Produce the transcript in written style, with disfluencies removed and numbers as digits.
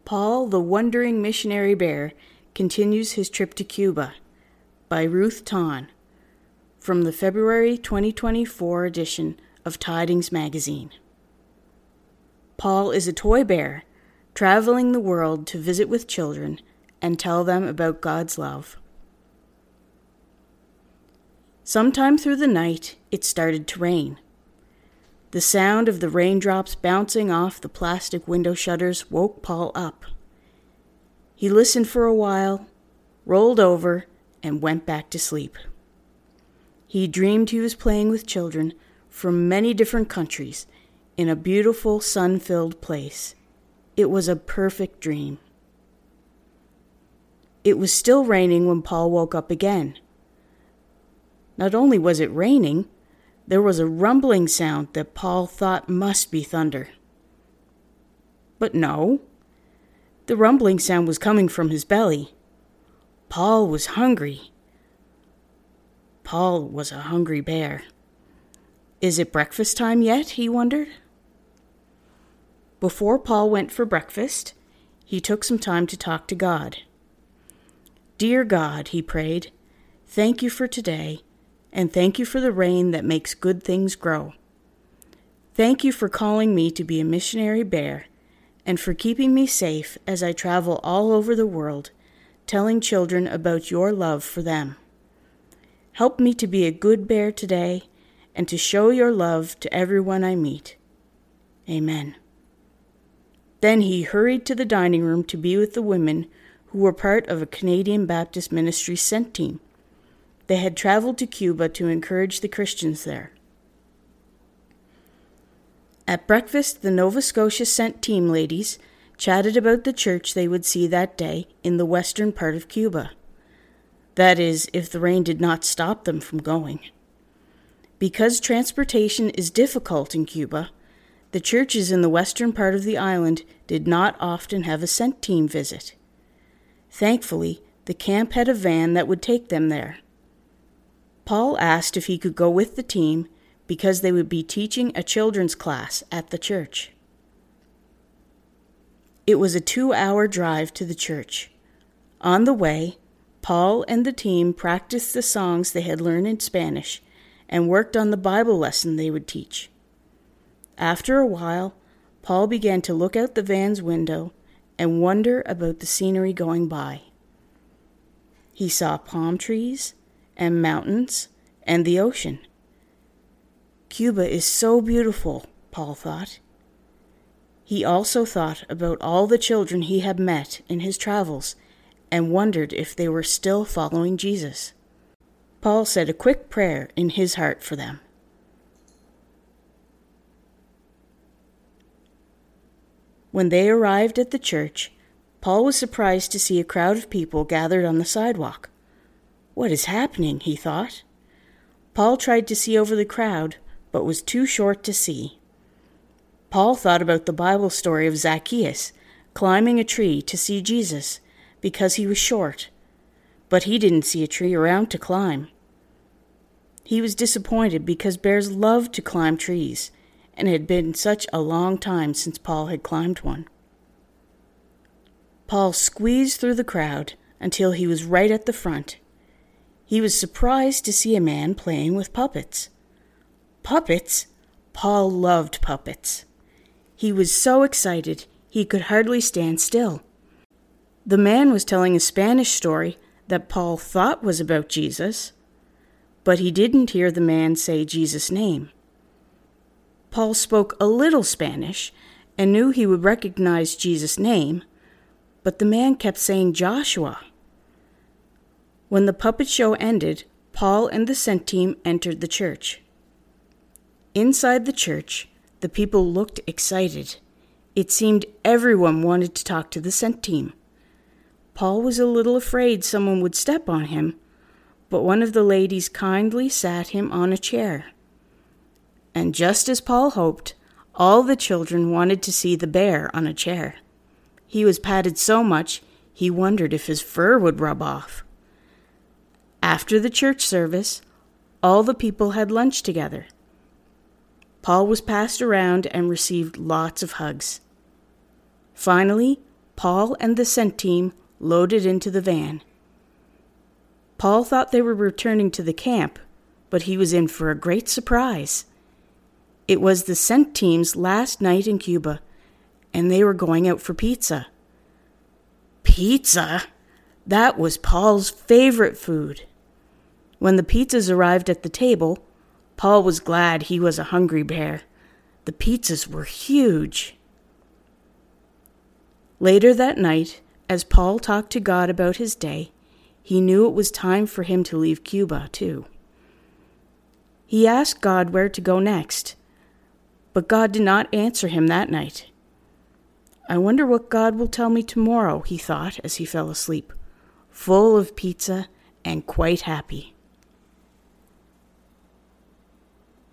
Paul, the Wandering Missionary Bear, continues his trip to Cuba, by Ruth Tahn, from the February 2024 edition of Tidings Magazine. Paul is a toy bear, traveling the world to visit with children and tell them about God's love. Sometime through the night, it started to rain. The sound of the raindrops bouncing off the plastic window shutters woke Paul up. He listened for a while, rolled over, and went back to sleep. He dreamed he was playing with children from many different countries in a beautiful, sun-filled place. It was a perfect dream. It was still raining when Paul woke up again. Not only was it raining, there was a rumbling sound that Paul thought must be thunder. But no, the rumbling sound was coming from his belly. Paul was hungry. Paul was a hungry bear. Is it breakfast time yet, he wondered? Before Paul went for breakfast, he took some time to talk to God. Dear God, he prayed, thank you for today, and thank you for the rain that makes good things grow. Thank you for calling me to be a missionary bear, and for keeping me safe as I travel all over the world, telling children about your love for them. Help me to be a good bear today, and to show your love to everyone I meet. Amen. Then he hurried to the dining room to be with the women who were part of a Canadian Baptist Ministry Sent team. They had traveled to Cuba to encourage the Christians there. At breakfast, the Nova Scotia Sent team ladies chatted about the church they would see that day in the western part of Cuba. That is, if the rain did not stop them from going. Because transportation is difficult in Cuba, the churches in the western part of the island did not often have a Sent team visit. Thankfully, the camp had a van that would take them there. Paul asked if he could go with the team because they would be teaching a children's class at the church. It was a 2-hour drive to the church. On the way, Paul and the team practiced the songs they had learned in Spanish and worked on the Bible lesson they would teach. After a while, Paul began to look out the van's window and wonder about the scenery going by. He saw palm trees and mountains and the ocean. Cuba is so beautiful, Paul thought. He also thought about all the children he had met in his travels and wondered if they were still following Jesus. Paul said a quick prayer in his heart for them. When they arrived at the church, Paul was surprised to see a crowd of people gathered on the sidewalk. What is happening, he thought. Paul tried to see over the crowd, but was too short to see. Paul thought about the Bible story of Zacchaeus climbing a tree to see Jesus because he was short, but he didn't see a tree around to climb. He was disappointed because bears love to climb trees, and it had been such a long time since Paul had climbed one. Paul squeezed through the crowd until he was right at the front. He was surprised to see a man playing with puppets. Puppets? Paul loved puppets. He was so excited he could hardly stand still. The man was telling a Spanish story that Paul thought was about Jesus, but he didn't hear the man say Jesus' name. Paul spoke a little Spanish and knew he would recognize Jesus' name, but the man kept saying Joshua. When the puppet show ended, Paul and the Sent team entered the church. Inside the church, the people looked excited. It seemed everyone wanted to talk to the Sent team. Paul was a little afraid someone would step on him, but one of the ladies kindly sat him on a chair. And just as Paul hoped, all the children wanted to see the bear on a chair. He was patted so much, he wondered if his fur would rub off. After the church service, all the people had lunch together. Paul was passed around and received lots of hugs. Finally, Paul and the scent team loaded into the van. Paul thought they were returning to the camp, but he was in for a great surprise. It was the scent team's last night in Cuba, and they were going out for pizza. Pizza? That was Paul's favorite food. When the pizzas arrived at the table, Paul was glad he was a hungry bear. The pizzas were huge. Later that night, as Paul talked to God about his day, he knew it was time for him to leave Cuba, too. He asked God where to go next, but God did not answer him that night. I wonder what God will tell me tomorrow, he thought as he fell asleep, full of pizza and quite happy.